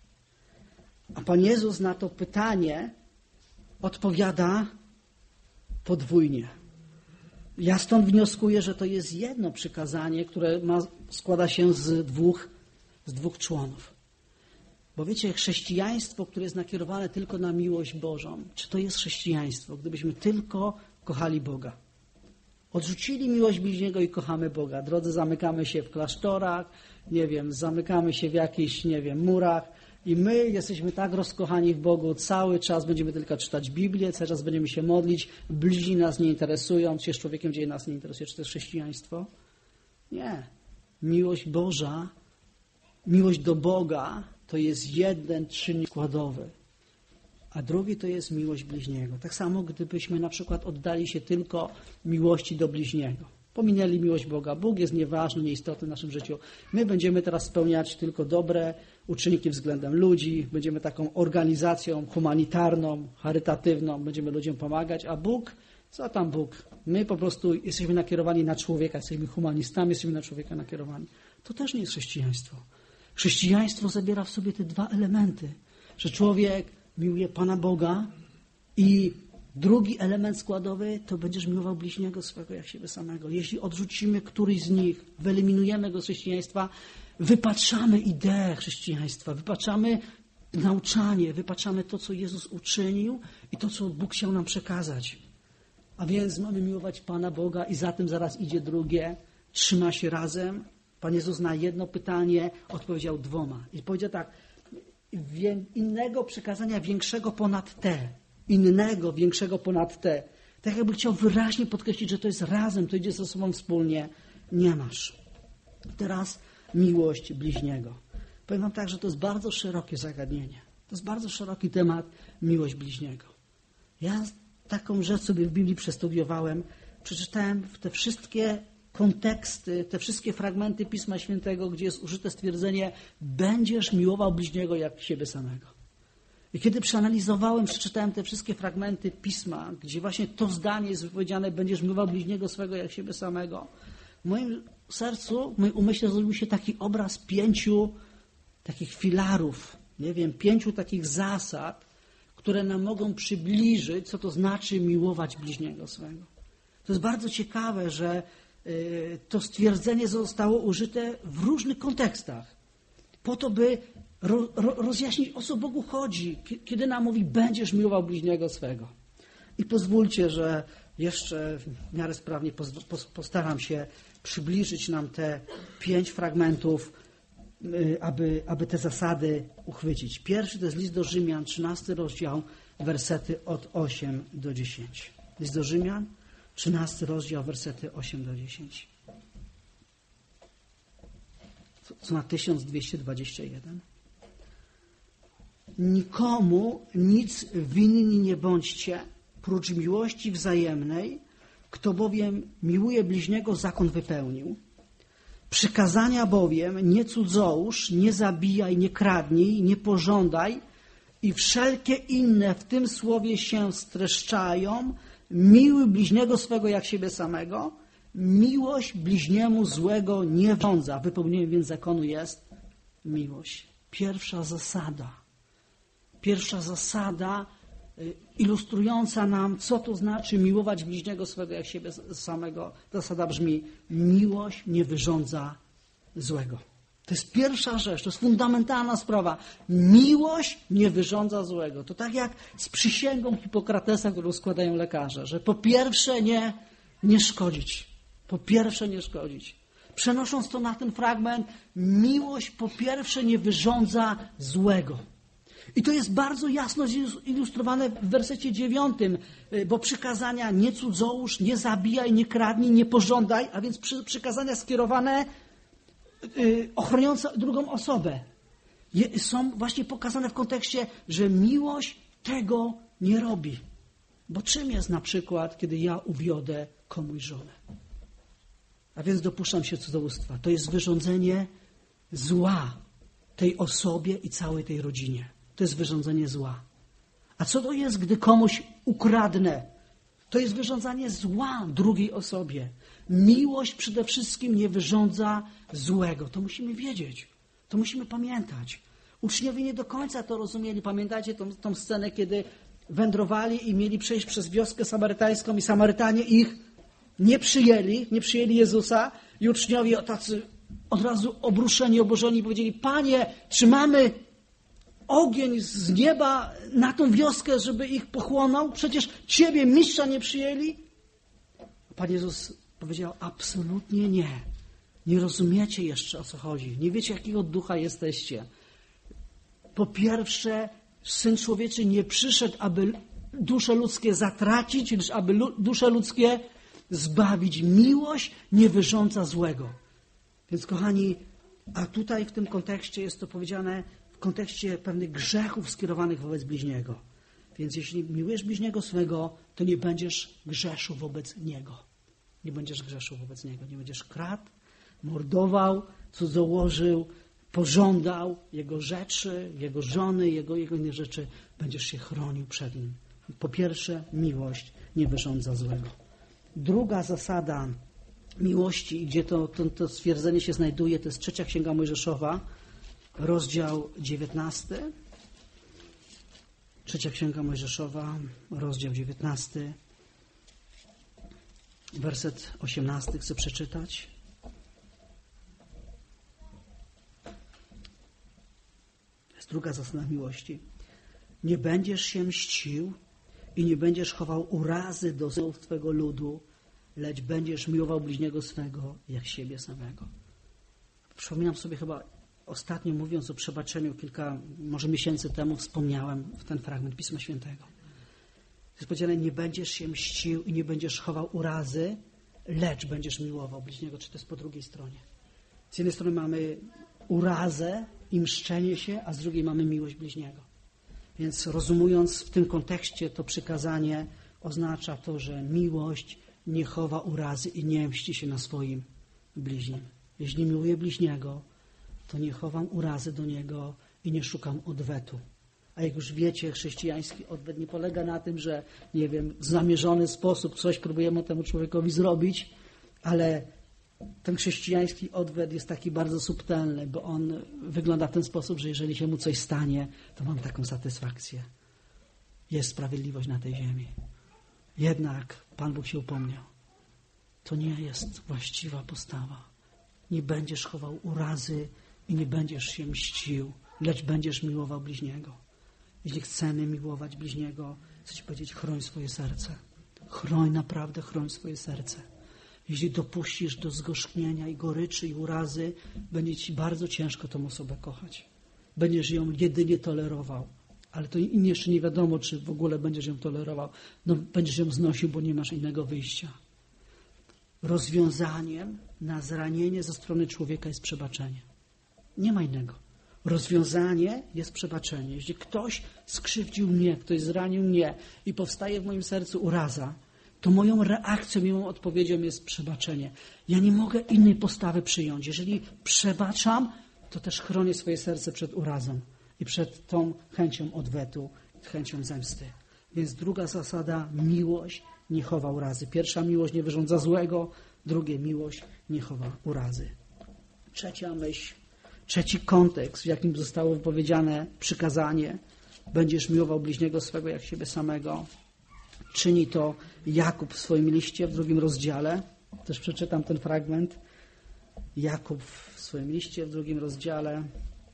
A Pan Jezus na to pytanie odpowiada podwójnie. Ja stąd wnioskuję, że to jest jedno przykazanie, które ma, składa się z dwóch, z dwóch członów. Bo wiecie, chrześcijaństwo, które jest nakierowane tylko na miłość Bożą, czy to jest chrześcijaństwo, gdybyśmy tylko kochali Boga? Odrzucili miłość bliźniego i kochamy Boga. Drodzy, zamykamy się w klasztorach, nie wiem, zamykamy się w jakichś, nie wiem, murach i my jesteśmy tak rozkochani w Bogu, cały czas będziemy tylko czytać Biblię, cały czas będziemy się modlić, bliźni nas nie interesują, czy jest człowiekiem, gdzie nas nie interesuje, czy to jest chrześcijaństwo? Nie. Miłość Boża, miłość do Boga to jest jeden czynnik składowy. a drugi to jest miłość bliźniego. Tak samo, gdybyśmy na przykład oddali się tylko miłości do bliźniego. Pominęli miłość Boga. Bóg jest nieważny, nieistotny w naszym życiu. My będziemy teraz spełniać tylko dobre uczynki względem ludzi. Będziemy taką organizacją humanitarną, charytatywną. Będziemy ludziom pomagać, a Bóg, co tam Bóg? My po prostu jesteśmy nakierowani na człowieka, jesteśmy humanistami, jesteśmy na człowieka nakierowani. To też nie jest chrześcijaństwo. Chrześcijaństwo zawiera w sobie te dwa elementy, że człowiek miłuje Pana Boga i drugi element składowy to będziesz miłował bliźniego swego jak siebie samego. Jeśli odrzucimy któryś z nich, wyeliminujemy go z chrześcijaństwa, wypaczamy ideę chrześcijaństwa, wypaczamy nauczanie, wypaczamy to, co Jezus uczynił i to, co Bóg chciał nam przekazać. A więc mamy miłować Pana Boga i za tym zaraz idzie drugie, trzyma się razem. Pan Jezus na jedno pytanie odpowiedział dwoma. I powiedział tak, innego przekazania większego ponad te. Innego większego ponad te. Tak jakby chciał wyraźnie podkreślić, że to jest razem, to idzie ze sobą wspólnie. Nie masz. Teraz miłość bliźniego. Powiem wam tak, że to jest bardzo szerokie zagadnienie. To jest bardzo szeroki temat, miłość bliźniego. Ja taką rzecz sobie w Biblii przestudiowałem. Przeczytałem te wszystkie konteksty, te wszystkie fragmenty Pisma Świętego, gdzie jest użyte stwierdzenie będziesz miłował bliźniego jak siebie samego. I kiedy przeanalizowałem, przeczytałem te wszystkie fragmenty Pisma, gdzie właśnie to zdanie jest wypowiedziane będziesz miłował bliźniego swego jak siebie samego, w moim sercu, w moim umyśle zrobił się taki obraz pięciu takich filarów, nie wiem, pięciu takich zasad, które nam mogą przybliżyć, co to znaczy miłować bliźniego swego. To jest bardzo ciekawe, że to stwierdzenie zostało użyte w różnych kontekstach, po to, by ro, ro, rozjaśnić, o co Bogu chodzi, kiedy nam mówi, będziesz miłował bliźniego swego. I pozwólcie, że jeszcze w miarę sprawnie postaram się przybliżyć nam te pięć fragmentów, aby, aby te zasady uchwycić. Pierwszy to jest list do Rzymian, trzynasty rozdział, wersety od ósmego do dziesiątego. List do Rzymian, trzynasty rozdział, wersety osiem do dziesięciu. Co na tysiąc dwieście dwadzieścia jeden. Nikomu nic winni nie bądźcie, prócz miłości wzajemnej, kto bowiem miłuje bliźniego, zakon wypełnił. Przykazania bowiem nie cudzołóż, nie zabijaj, nie kradnij, nie pożądaj i wszelkie inne w tym słowie się streszczają. Miłuj bliźniego swego jak siebie samego. Miłość bliźniemu złego nie wyrządza. Wypełnieniem więc zakonu jest miłość. Pierwsza zasada. Pierwsza zasada ilustrująca nam, co to znaczy miłować bliźniego swego jak siebie samego. Zasada brzmi, miłość nie wyrządza złego. To jest pierwsza rzecz, to jest fundamentalna sprawa. Miłość nie wyrządza złego. To tak jak z przysięgą Hipokratesa, którą składają lekarze, że po pierwsze nie, nie szkodzić. Po pierwsze nie szkodzić. Przenosząc to na ten fragment, miłość po pierwsze nie wyrządza złego. I to jest bardzo jasno zilustrowane w wersecie dziewiątym, bo przykazania nie cudzołóż, nie zabijaj, nie kradnij, nie pożądaj, a więc przy, przykazania skierowane yy, ochroniące drugą osobę. Je, są właśnie pokazane w kontekście, że miłość tego nie robi. Bo czym jest na przykład, kiedy ja uwiodę komuś żonę? A więc dopuszczam się cudzołóstwa. To jest wyrządzenie zła tej osobie i całej tej rodzinie. To jest wyrządzenie zła. A co to jest, gdy komuś ukradnę? To jest wyrządzanie zła drugiej osobie. Miłość przede wszystkim nie wyrządza złego. To musimy wiedzieć. To musimy pamiętać. Uczniowie nie do końca to rozumieli. Pamiętacie tą, tą scenę, kiedy wędrowali i mieli przejść przez wioskę samarytańską i Samarytanie ich nie przyjęli, nie przyjęli Jezusa i uczniowie tacy od razu obruszeni, oburzeni powiedzieli, Panie, czy mamy ogień z nieba na tą wioskę, żeby ich pochłonął? Przecież Ciebie, mistrza, nie przyjęli. Pan Jezus powiedział, absolutnie nie. Nie rozumiecie jeszcze, o co chodzi. Nie wiecie, jakiego ducha jesteście. Po pierwsze, Syn Człowieczy nie przyszedł, aby dusze ludzkie zatracić, lecz aby dusze ludzkie zbawić. Miłość nie wyrządza złego. Więc kochani, a tutaj w tym kontekście jest to powiedziane w kontekście pewnych grzechów skierowanych wobec bliźniego. Więc jeśli miłujesz bliźniego swego, to nie będziesz grzeszył wobec niego. Nie będziesz grzeszył wobec niego. Nie będziesz kradł, mordował, cudzołożył, pożądał jego rzeczy, jego żony, jego, jego inne rzeczy. Będziesz się chronił przed nim. Po pierwsze, miłość nie wyrządza złego. Druga zasada miłości, gdzie to, to, to stwierdzenie się znajduje, to jest trzecia Księga Mojżeszowa, rozdział dziewiętnasty. Trzecia Księga Mojżeszowa, rozdział dziewiętnasty, werset osiemnasty chcę przeczytać. To jest druga zasada miłości. Nie będziesz się mścił i nie będziesz chował urazy do synów Twego ludu, lecz będziesz miłował bliźniego swego jak siebie samego. Przypominam sobie chyba ostatnio, mówiąc o przebaczeniu, kilka może miesięcy temu wspomniałem w ten fragment Pisma Świętego. Jest powiedziane, nie będziesz się mścił i nie będziesz chował urazy, lecz będziesz miłował bliźniego. Czy to jest po drugiej stronie? Z jednej strony mamy urazę i mszczenie się, a z drugiej mamy miłość bliźniego. Więc rozumując w tym kontekście to przykazanie oznacza to, że miłość nie chowa urazy i nie mści się na swoim bliźnim. Jeśli miłuję bliźniego, to nie chowam urazy do niego i nie szukam odwetu. A jak już wiecie, chrześcijański odwet nie polega na tym, że, nie wiem, w zamierzony sposób coś próbujemy temu człowiekowi zrobić, ale ten chrześcijański odwet jest taki bardzo subtelny, bo on wygląda w ten sposób, że jeżeli się mu coś stanie, to mam taką satysfakcję. Jest sprawiedliwość na tej ziemi. Jednak Pan Bóg się upomniał. To nie jest właściwa postawa. Nie będziesz chował urazy i nie będziesz się mścił, lecz będziesz miłował bliźniego. Jeśli chcemy miłować bliźniego, chcę Ci powiedzieć, chroń swoje serce. Chroń, naprawdę chroń swoje serce. Jeśli dopuścisz do zgorzknienia i goryczy i urazy, będzie Ci bardzo ciężko tą osobę kochać. Będziesz ją jedynie tolerował. Ale to jeszcze nie wiadomo, czy w ogóle będziesz ją tolerował. No, będziesz ją znosił, bo nie masz innego wyjścia. Rozwiązaniem na zranienie ze strony człowieka jest przebaczenie. Nie ma innego. Rozwiązanie jest przebaczenie. Jeśli ktoś skrzywdził mnie, ktoś zranił mnie i powstaje w moim sercu uraza, to moją reakcją, moją odpowiedzią jest przebaczenie. Ja nie mogę innej postawy przyjąć. Jeżeli przebaczam, to też chronię swoje serce przed urazą i przed tą chęcią odwetu, chęcią zemsty. Więc druga zasada, miłość nie chowa urazy. Pierwsza, miłość nie wyrządza złego. Drugie, miłość nie chowa urazy. Trzecia myśl, trzeci kontekst, w jakim zostało wypowiedziane przykazanie. Będziesz miłował bliźniego swego jak siebie samego. Czyni to Jakub w swoim liście w drugim rozdziale. Też przeczytam ten fragment. Jakub w swoim liście w drugim rozdziale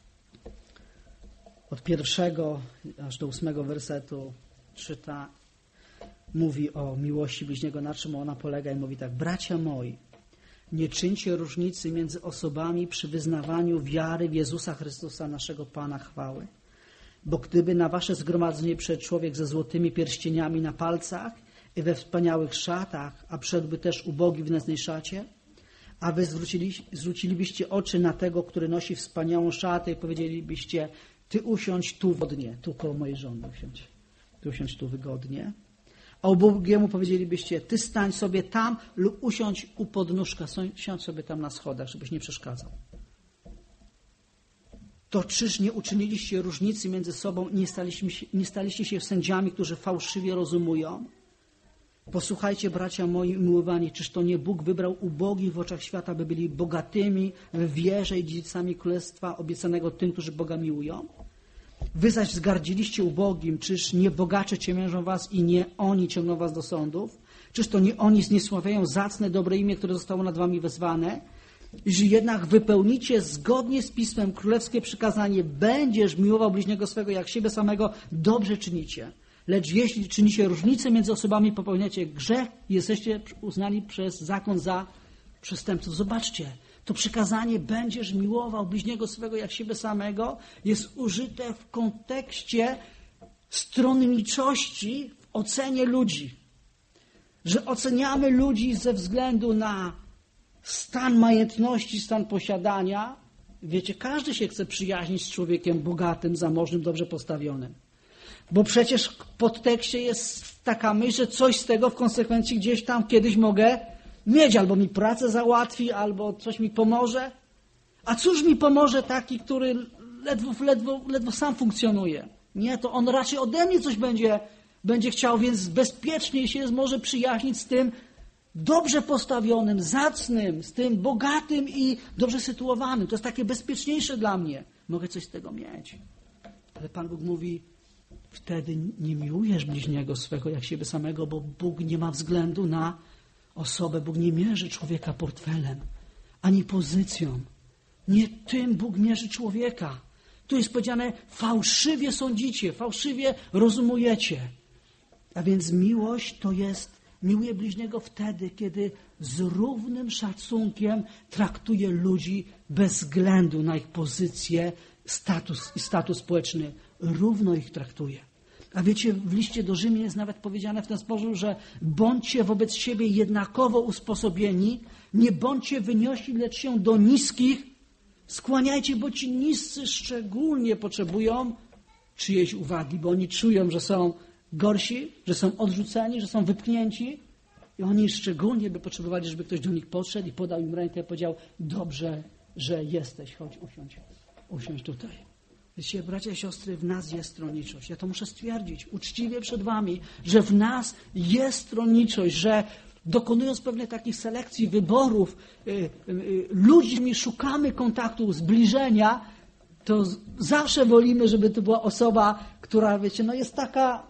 od pierwszego aż do ósmego wersetu czyta, mówi o miłości bliźniego, na czym ona polega i mówi tak. Bracia moi, nie czyńcie różnicy między osobami przy wyznawaniu wiary w Jezusa Chrystusa, naszego Pana chwały. Bo gdyby na wasze zgromadzenie przyszedł człowiek ze złotymi pierścieniami na palcach i we wspaniałych szatach, a przyszedłby też ubogi w nędznej szacie, a wy zwrócili, zwrócilibyście oczy na tego, który nosi wspaniałą szatę i powiedzielibyście, ty usiądź tu wygodnie, tu koło mojej żony usiądź, ty usiądź tu wygodnie. A ubogiemu powiedzielibyście, ty stań sobie tam lub usiądź u podnóżka, siądź sobie tam na schodach, żebyś nie przeszkadzał. To czyż nie uczyniliście różnicy między sobą i nie staliście się, nie staliście się sędziami, którzy fałszywie rozumują? Posłuchajcie, bracia moi umiłowani, czyż to nie Bóg wybrał ubogich w oczach świata, by byli bogatymi w wierze i dziedzicami królestwa obiecanego tym, którzy Boga miłują? Wy zaś wzgardziliście ubogim, czyż nie bogacze ciemiężą was i nie oni ciągną was do sądów? Czyż to nie oni zniesławiają zacne, dobre imię, które zostało nad wami wezwane? Jeśli jednak wypełnicie zgodnie z Pismem królewskie przykazanie, będziesz miłował bliźniego swego jak siebie samego, dobrze czynicie. Lecz jeśli czynicie różnicę między osobami, popełniacie grzech i jesteście uznani przez zakon za przestępców. Zobaczcie, to przykazanie będziesz miłował bliźniego swego jak siebie samego jest użyte w kontekście stronniczości w ocenie ludzi. Że oceniamy ludzi ze względu na stan majątności, stan posiadania. Wiecie, każdy się chce przyjaźnić z człowiekiem bogatym, zamożnym, dobrze postawionym. Bo przecież w podtekście jest taka myśl, że coś z tego w konsekwencji gdzieś tam kiedyś mogę mieć. Albo mi pracę załatwi, albo coś mi pomoże. A cóż mi pomoże taki, który ledwo, ledwo, ledwo sam funkcjonuje? Nie, to on raczej ode mnie coś będzie, będzie chciał, więc bezpiecznie się może przyjaźnić z tym dobrze postawionym, zacnym, z tym bogatym i dobrze sytuowanym. To jest takie bezpieczniejsze dla mnie. Mogę coś z tego mieć. Ale Pan Bóg mówi, wtedy nie miłujesz bliźniego swego jak siebie samego, bo Bóg nie ma względu na osobę. Bóg nie mierzy człowieka portfelem, ani pozycją. Nie tym Bóg mierzy człowieka. Tu jest powiedziane, fałszywie sądzicie, fałszywie rozumujecie. A więc miłość to jest, miłuję bliźniego wtedy, kiedy z równym szacunkiem traktuje ludzi bez względu na ich pozycję, status i status społeczny. Równo ich traktuje. A wiecie, w liście do Rzymian jest nawet powiedziane w ten sposób, że bądźcie wobec siebie jednakowo usposobieni, nie bądźcie wyniośli, lecz się do niskich skłaniajcie, bo ci niscy szczególnie potrzebują czyjejś uwagi, bo oni czują, że są gorsi, że są odrzuceni, że są wypchnięci i oni szczególnie by potrzebowali, żeby ktoś do nich podszedł i podał im rękę i powiedział, dobrze, że jesteś, chodź usiądź, usiądź tutaj. Wiecie, bracia i siostry, w nas jest stronniczość. Ja to muszę stwierdzić uczciwie przed wami, że w nas jest stronniczość, że dokonując pewnych takich selekcji, wyborów, y, y, ludzi, z którymi szukamy kontaktu, zbliżenia, to z, zawsze wolimy, żeby to była osoba, która, wiecie, no jest taka,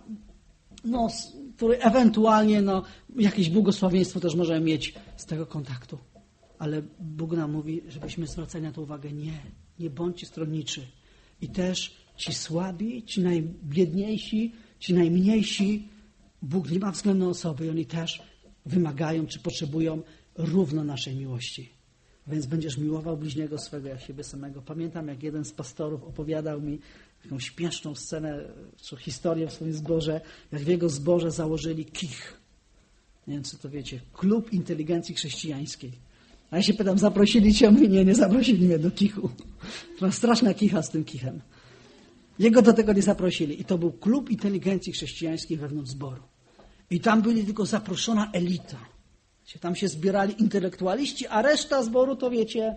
no, z której ewentualnie no, jakieś błogosławieństwo też możemy mieć z tego kontaktu. Ale Bóg nam mówi, żebyśmy zwracali na to uwagę. Nie, nie bądźcie stronniczy. I też ci słabi, ci najbiedniejsi, ci najmniejsi, Bóg nie ma względu na osoby i oni też wymagają czy potrzebują równo naszej miłości. Więc będziesz miłował bliźniego swego jak siebie samego. Pamiętam, jak jeden z pastorów opowiadał mi taką śmieszną scenę, czy historię w swoim zborze, jak w jego zborze założyli KICH. Nie wiem, co to wiecie, Klub Inteligencji Chrześcijańskiej. A ja się pytam, zaprosili cię? Mówi, nie, nie zaprosili mnie do kichu. To straszna kicha z tym kichem. Jego do tego nie zaprosili. I to był Klub Inteligencji Chrześcijańskiej wewnątrz zboru. I tam byli tylko zaproszona elita. Tam się zbierali intelektualiści, a reszta zboru to wiecie,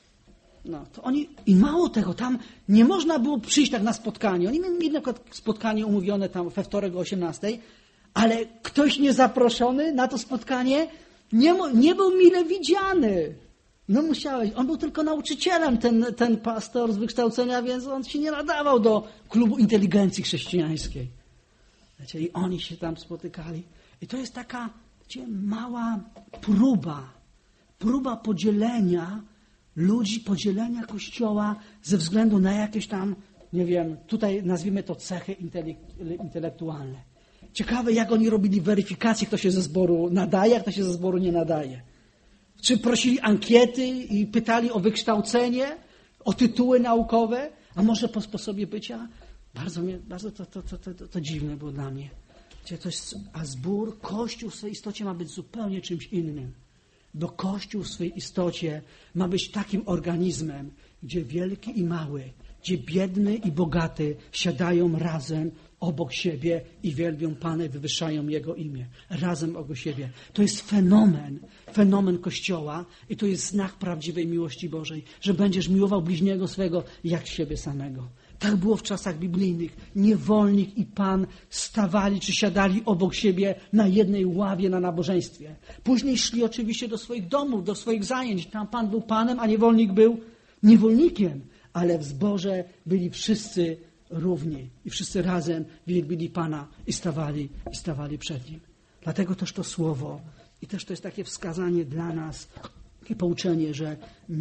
no to oni, i mało tego, tam nie można było przyjść tak na spotkanie. Oni mieli na przykład spotkanie umówione tam we wtorek o osiemnastej, ale ktoś niezaproszony na to spotkanie nie, nie był mile widziany. No musiałeś, on był tylko nauczycielem, ten, ten pastor z wykształcenia, więc on się nie nadawał do Klubu Inteligencji Chrześcijańskiej. Wiecie, i oni się tam spotykali. I to jest taka, wiecie, mała próba, próba podzielenia ludzi, podzielenia Kościoła ze względu na jakieś tam, nie wiem, tutaj nazwijmy to cechy intelektualne. Ciekawe, jak oni robili weryfikację, kto się ze zboru nadaje, a kto się ze zboru nie nadaje. Czy prosili ankiety i pytali o wykształcenie, o tytuły naukowe, a może po sposobie bycia? Bardzo, mnie, bardzo to, to, to, to, to dziwne było dla mnie. To jest, a zbór, Kościół w swojej istocie ma być zupełnie czymś innym. Bo Kościół w swojej istocie ma być takim organizmem, gdzie wielki i mały, gdzie biedny i bogaty siadają razem obok siebie i wielbią Pana i wywyższają Jego imię. Razem obok siebie. To jest fenomen, fenomen Kościoła i to jest znak prawdziwej miłości Bożej, że będziesz miłował bliźniego swego jak siebie samego. Tak było w czasach biblijnych. Niewolnik i Pan stawali czy siadali obok siebie na jednej ławie na nabożeństwie. Później szli oczywiście do swoich domów, do swoich zajęć. Tam Pan był Panem, a niewolnik był niewolnikiem. Ale w zborze byli wszyscy równi i wszyscy razem wielbili Pana i stawali, i stawali przed Nim. Dlatego też to słowo i też to jest takie wskazanie dla nas, takie pouczenie, że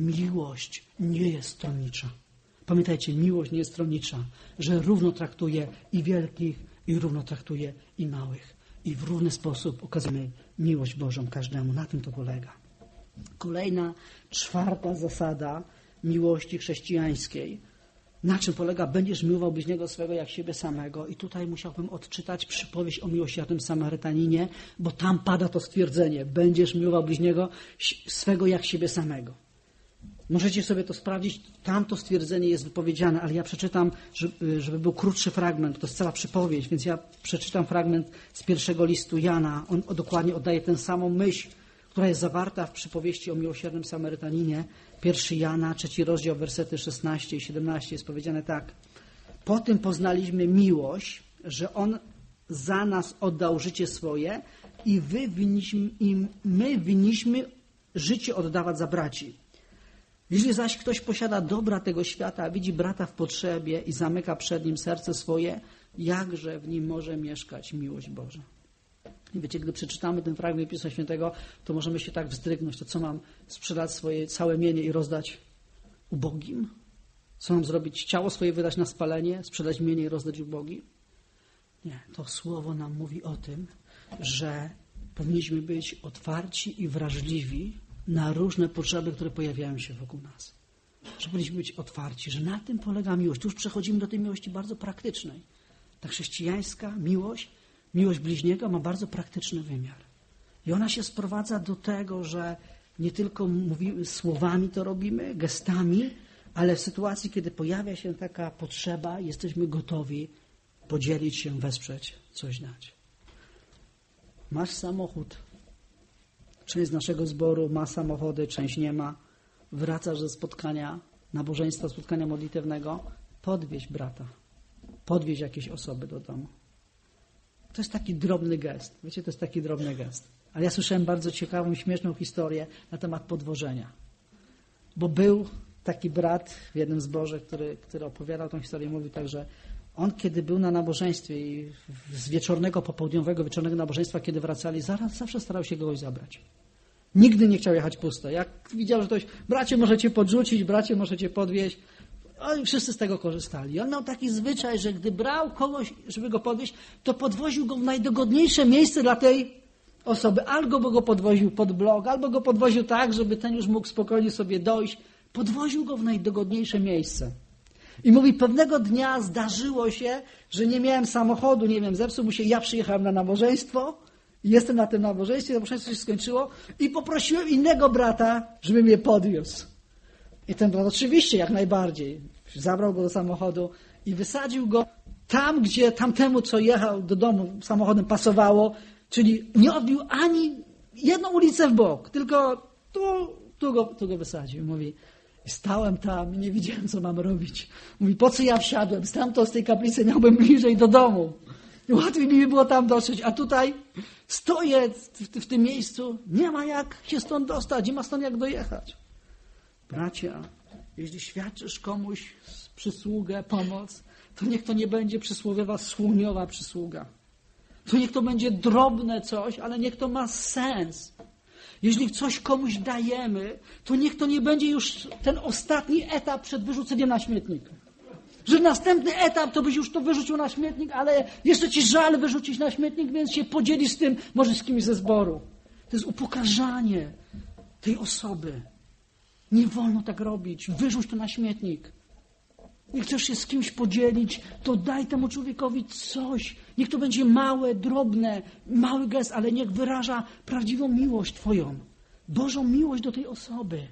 miłość nie jest stronnicza. Pamiętajcie, miłość nie jest stronnicza, że równo traktuje i wielkich, i równo traktuje i małych. I w równy sposób okazujemy miłość Bożą każdemu. Na tym to polega. Kolejna, czwarta zasada miłości chrześcijańskiej. Na czym polega? Będziesz miłował bliźniego swego jak siebie samego. I tutaj musiałbym odczytać przypowieść o miłosiernym Samarytaninie, bo tam pada to stwierdzenie. Będziesz miłował bliźniego swego jak siebie samego. Możecie sobie to sprawdzić, tam to stwierdzenie jest wypowiedziane, ale ja przeczytam, żeby był krótszy fragment, to jest cała przypowieść, więc ja przeczytam fragment z pierwszego listu Jana. On dokładnie oddaje tę samą myśl, która jest zawarta w przypowieści o miłosiernym Samarytaninie. Pierwszy Jana, trzeci rozdział, wersety szesnaście i siedemnaście jest powiedziane tak. Po tym poznaliśmy miłość, że On za nas oddał życie swoje i wy winniśmy, i my winniśmy życie oddawać za braci. Jeśli zaś ktoś posiada dobra tego świata, a widzi brata w potrzebie i zamyka przed nim serce swoje, jakże w nim może mieszkać miłość Boża. I wiecie, gdy przeczytamy ten fragment Pisma Świętego, to możemy się tak wzdrygnąć. To co, mam sprzedać swoje całe mienie i rozdać ubogim? Co mam zrobić? Ciało swoje wydać na spalenie, sprzedać mienie i rozdać ubogim? Nie, to słowo nam mówi o tym, że powinniśmy być otwarci i wrażliwi na różne potrzeby, które pojawiają się wokół nas. Że powinniśmy być otwarci, że na tym polega miłość. Tu już przechodzimy do tej miłości bardzo praktycznej. Ta chrześcijańska miłość, miłość bliźniego ma bardzo praktyczny wymiar. I ona się sprowadza do tego, że nie tylko mówimy, słowami to robimy, gestami, ale w sytuacji, kiedy pojawia się taka potrzeba, jesteśmy gotowi podzielić się, wesprzeć, coś dać. Masz samochód. Część z naszego zboru ma samochody, część nie ma. Wracasz ze spotkania, nabożeństwa, spotkania modlitewnego. Podwieź brata. Podwieź jakieś osoby do domu. To jest taki drobny gest. Wiecie, to jest taki drobny gest. Ale ja słyszałem bardzo ciekawą, śmieszną historię na temat podwożenia. Bo był taki brat w jednym zborze, który, który opowiadał tą historię, mówi tak, że on kiedy był na nabożeństwie i z wieczornego, popołudniowego, wieczornego nabożeństwa, kiedy wracali, zaraz, zawsze starał się kogoś zabrać. Nigdy nie chciał jechać pusto. Jak widział, że ktoś, bracie możecie podrzucić, bracie możecie podwieźć, oni wszyscy z tego korzystali. I on miał taki zwyczaj, że gdy brał kogoś, żeby go podwieźć, to podwoził go w najdogodniejsze miejsce dla tej osoby. Albo go podwoził pod blok, albo go podwoził tak, żeby ten już mógł spokojnie sobie dojść. Podwoził go w najdogodniejsze miejsce. I mówi, pewnego dnia zdarzyło się, że nie miałem samochodu, nie wiem, zepsuł mu się, ja przyjechałem na nabożeństwo, jestem na tym nabożeństwie, nabożeństwo się skończyło i poprosiłem innego brata, żeby mnie podwiózł. I ten brat oczywiście, jak najbardziej, zabrał go do samochodu i wysadził go tam, gdzie tamtemu, co jechał do domu samochodem, pasowało, czyli nie odbił ani jedną ulicę w bok, tylko tu, tu, go, tu go wysadził. Mówi, stałem tam i nie wiedziałem, co mam robić. Mówi, po co ja wsiadłem? Stamtąd z tej kaplicy miałbym bliżej do domu. Łatwiej mi było tam dotrzeć, a tutaj stoję w, w tym miejscu, nie ma jak się stąd dostać, nie ma stąd jak dojechać. Bracia, jeśli świadczysz komuś przysługę, pomoc, to niech to nie będzie przysłowiowa, słoniowa przysługa. To niech to będzie drobne coś, ale niech to ma sens. Jeśli coś komuś dajemy, to niech to nie będzie już ten ostatni etap przed wyrzuceniem na śmietnik. Że następny etap to byś już to wyrzucił na śmietnik, ale jeszcze ci żal wyrzucić na śmietnik, więc się podzielisz z tym, może z kimś ze zboru. To jest upokarzanie tej osoby. Nie wolno tak robić. Wyrzuć to na śmietnik. Nie chcesz się z kimś podzielić, to daj temu człowiekowi coś. Niech to będzie małe, drobne, mały gest, ale niech wyraża prawdziwą miłość Twoją. Bożą miłość do tej osoby.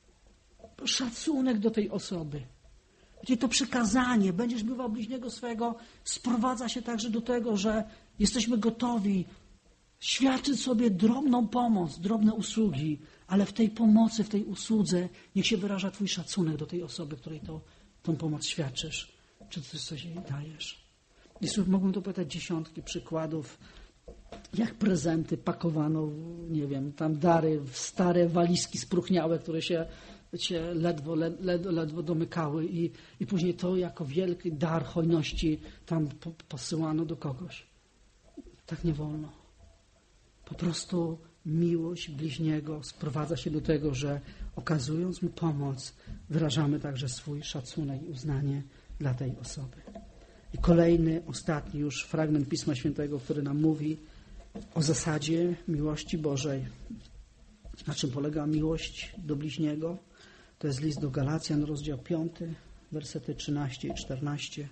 Szacunek do tej osoby. Gdzie to przykazanie, będziesz miłował bliźniego swego, sprowadza się także do tego, że jesteśmy gotowi świadczyć sobie drobną pomoc, drobne usługi, ale w tej pomocy, w tej usłudze niech się wyraża Twój szacunek do tej osoby, której to, tą pomoc świadczysz, czy Ty coś jej dajesz. I mógłbym tu powiedzieć dziesiątki przykładów, jak prezenty pakowano, nie wiem, tam dary w stare walizki spróchniałe, które się, się ledwo, ledwo, ledwo domykały i, i później to jako wielki dar hojności tam po, posyłano do kogoś. Tak nie wolno. Po prostu miłość bliźniego sprowadza się do tego, że okazując mu pomoc, wyrażamy także swój szacunek i uznanie dla tej osoby. I kolejny, ostatni już fragment Pisma Świętego, który nam mówi o zasadzie miłości Bożej. Na czym polega miłość do bliźniego? To jest list do Galacjan, rozdział piąty, wersety trzynaście i czternaście.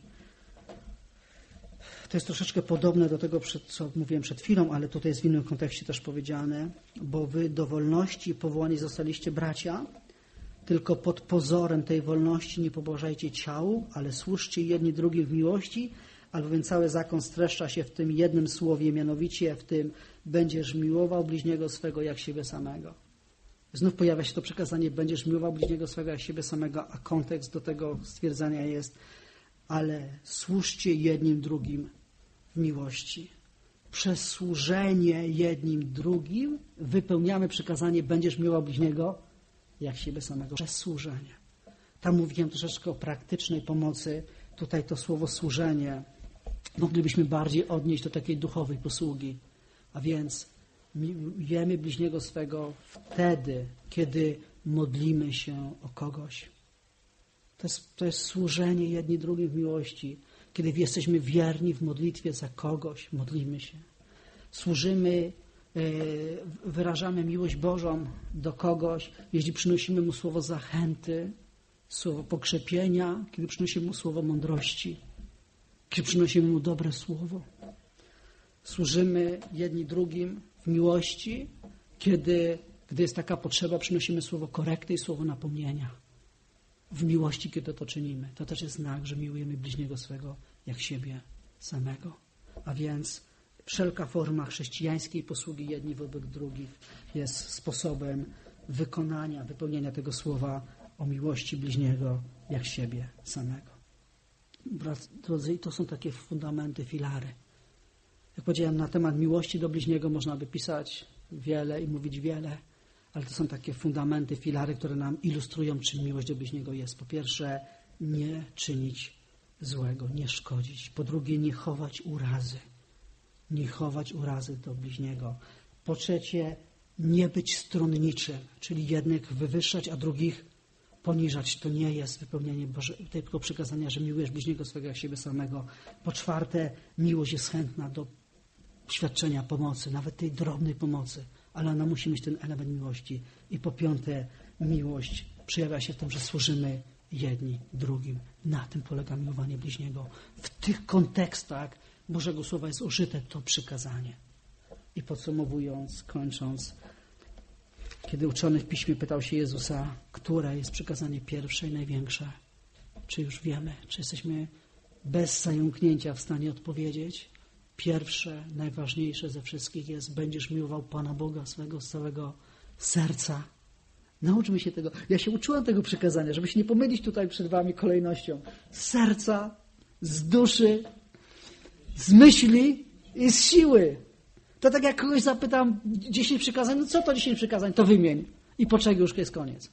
To jest troszeczkę podobne do tego, co mówiłem przed chwilą, ale tutaj jest w innym kontekście też powiedziane, bo wy do wolności powołani zostaliście bracia, Tylko pod pozorem tej wolności nie pobożajcie ciału, ale służcie jedni drugim w miłości, albowiem cały zakon streszcza się w tym jednym słowie, mianowicie w tym będziesz miłował bliźniego swego jak siebie samego. Znów pojawia się to przekazanie, będziesz miłował bliźniego swego jak siebie samego, a kontekst do tego stwierdzenia jest, ale służcie jednym drugim w miłości. Przez służenie jednym drugim wypełniamy przekazanie, będziesz miłował bliźniego jak siebie samego. Przez służenie. Tam mówiłem troszeczkę o praktycznej pomocy. Tutaj to słowo służenie moglibyśmy bardziej odnieść do takiej duchowej posługi. A więc miłujemy bliźniego swego wtedy, kiedy modlimy się o kogoś. To jest, to jest służenie jedni drugim w miłości. Kiedy jesteśmy wierni w modlitwie za kogoś, modlimy się. Służymy, wyrażamy miłość Bożą do kogoś, jeśli przynosimy Mu słowo zachęty, słowo pokrzepienia, kiedy przynosimy Mu słowo mądrości, kiedy przynosimy Mu dobre słowo. Służymy jedni drugim w miłości, kiedy, gdy jest taka potrzeba, przynosimy słowo korekty i słowo napomnienia. W miłości, kiedy to czynimy. To też jest znak, że miłujemy bliźniego swego jak siebie samego. A więc wszelka forma chrześcijańskiej posługi jedni wobec drugich jest sposobem wykonania, wypełnienia tego słowa o miłości bliźniego jak siebie samego. Drodzy, to są takie fundamenty, filary. Jak powiedziałem, na temat miłości do bliźniego można by pisać wiele i mówić wiele, ale to są takie fundamenty, filary, które nam ilustrują, czym miłość do bliźniego jest. Po pierwsze, nie czynić złego, nie szkodzić. Po drugie, nie chować urazy. Nie chować urazy do bliźniego. Po trzecie, nie być stronniczym, czyli jednych wywyższać, a drugich poniżać. To nie jest wypełnienie Boże, tego przykazania, że miłujesz bliźniego swego jak siebie samego. Po czwarte, miłość jest chętna do świadczenia pomocy, nawet tej drobnej pomocy, ale ona musi mieć ten element miłości. I po piąte, miłość przejawia się w tym, że służymy jedni drugim. Na tym polega miłowanie bliźniego. W tych kontekstach Bożego Słowa jest użyte to przykazanie. I podsumowując, kończąc, kiedy uczony w Piśmie pytał się Jezusa, które jest przykazanie pierwsze i największe, czy już wiemy, czy jesteśmy bez zająknięcia w stanie odpowiedzieć? Pierwsze, najważniejsze ze wszystkich jest, będziesz miłował Pana Boga swego z całego serca. Nauczmy się tego. Ja się uczyłem tego przykazania, żeby się nie pomylić tutaj przed wami kolejnością. Z serca, z duszy, z myśli i z siły. To tak jak kogoś zapytam, dziesięć przykazań, no co to dziesięć przykazań? To wymień. I po trzech już jest koniec.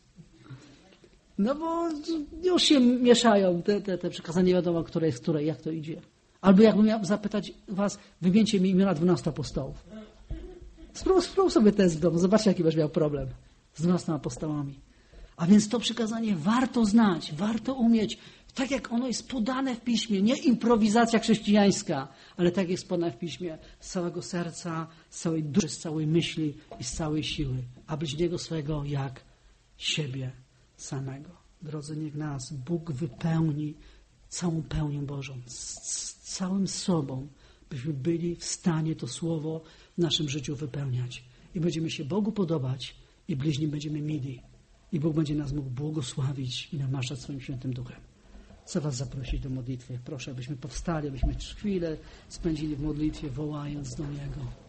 No bo już się mieszają te, te, te przykazania, nie wiadomo, które jest które, jak to idzie. Albo jakbym miał zapytać was, wymieńcie mi imiona dwunastu apostołów. Spróbuj, spróbuj sobie test w domu, zobaczcie, jaki będziesz miał problem z dwunastoma apostołami. A więc to przykazanie warto znać, warto umieć, tak jak ono jest podane w Piśmie, nie improwizacja chrześcijańska, ale tak jest podane w Piśmie z całego serca, z całej duszy, z całej myśli i z całej siły, a bliźniego swego jak siebie samego. Drodzy, niech nas Bóg wypełni całą pełnią Bożą, z, z całym sobą, byśmy byli w stanie to słowo w naszym życiu wypełniać. I będziemy się Bogu podobać i bliźnim będziemy mili. I Bóg będzie nas mógł błogosławić i namaszczać swoim świętym duchem. Chcę was zaprosić do modlitwy. Proszę, abyśmy powstali, abyśmy chwilę spędzili w modlitwie, wołając do Niego.